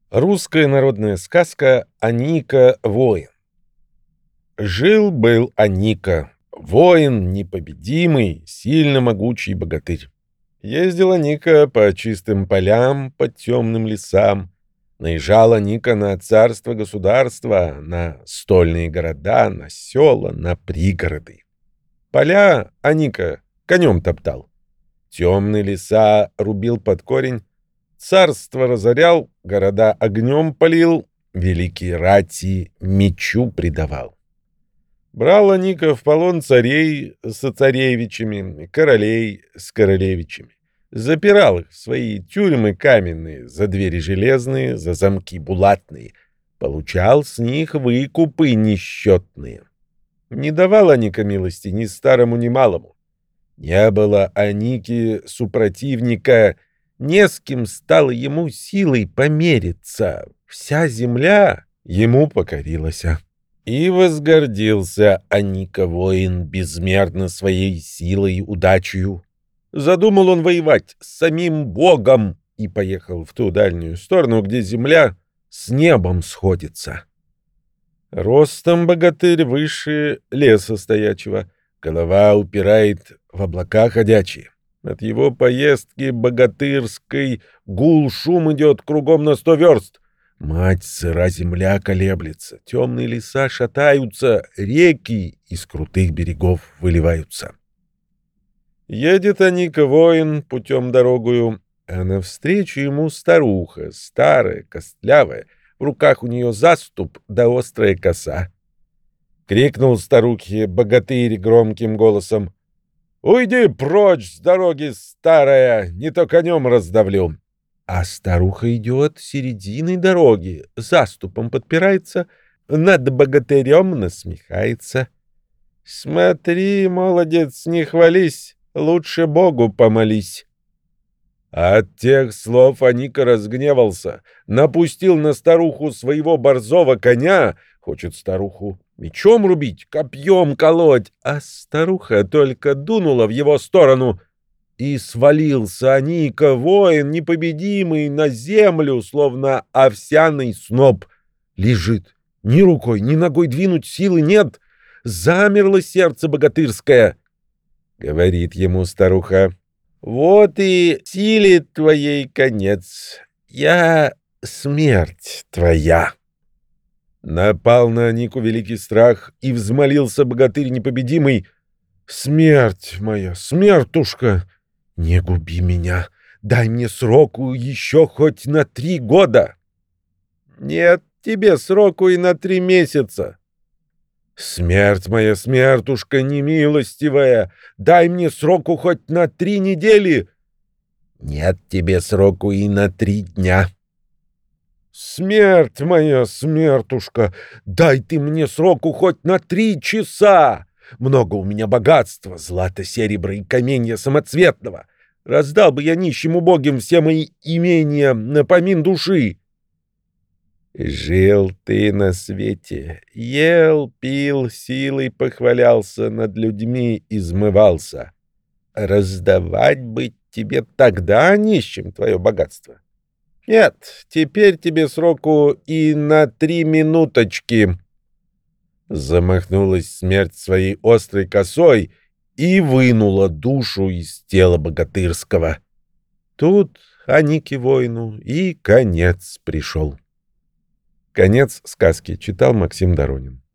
Русская народная сказка «Аника воин». Жил-был Аника, воин непобедимый, сильно могучий богатырь. Ездил Аника по чистым полям, по темным лесам. Наезжал Аника на царство-государство, на стольные города, на села, на пригороды. Поля Аника конем топтал. Темные леса рубил под корень, царство разорял, города огнем полил, великие рати мечу предавал. Брал Аника в полон царей со царевичами, королей с королевичами. Запирал их в свои тюрьмы каменные, за двери железные, за замки булатные. Получал с них выкупы несчетные. Не давал Аника милости ни старому, ни малому. Не было Аники супротивника, не с кем стало ему силой помериться. Вся земля ему покорилась. И возгордился Аника воин безмерно своей силой и удачею. Задумал он воевать с самим Богом и поехал в ту дальнюю сторону, где земля с небом сходится. Ростом богатырь выше леса стоячего, голова упирает в облака ходячие. От его поездки богатырской гул шум идет кругом на 100 верст. Мать сыра земля колеблется, темные леса шатаются, реки из крутых берегов выливаются. Едет Аника воин путем дорогою, а навстречу ему старуха, старая, костлявая, в руках у нее заступ да острая коса. Крикнул старухе богатырь громким голосом: «Уйди прочь с дороги, старая, не то конем раздавлю». А старуха идет серединой дороги, заступом подпирается, над богатырем насмехается. «Смотри, молодец, не хвались, лучше Богу помолись». От тех слов Аника разгневался, напустил на старуху своего борзого коня, хочет старуху мечом рубить, копьем колоть, а старуха только дунула в его сторону, и свалился Аника, воин непобедимый, на землю, словно овсяный сноп. Лежит, ни рукой, ни ногой двинуть силы нет, замерло сердце богатырское. Говорит ему старуха: «Вот и силе твоей конец, я смерть твоя». Напал на Анику великий страх, и взмолился богатырь непобедимый: «Смерть моя, смертушка, не губи меня, дай мне сроку еще хоть на 3 года». «Нет тебе сроку и на 3 месяца». «Смерть моя, смертушка немилостивая, дай мне сроку хоть на 3 недели». «Нет тебе сроку и на 3 дня». «Смерть моя, смертушка, дай ты мне сроку хоть на 3 часа. Много у меня богатства, злата, серебра и каменья самоцветного. Раздал бы я нищим убогим все мои имения на помин души». Жил ты на свете, ел, пил, силой похвалялся, над людьми измывался. Раздавать бы тебе тогда нищим твое богатство? Нет, теперь тебе сроку и на 3 минуточки. Замахнулась смерть своей острой косой и вынула душу из тела богатырского. Тут Анике воину и конец пришел. Конец сказки читал Максим Доронин.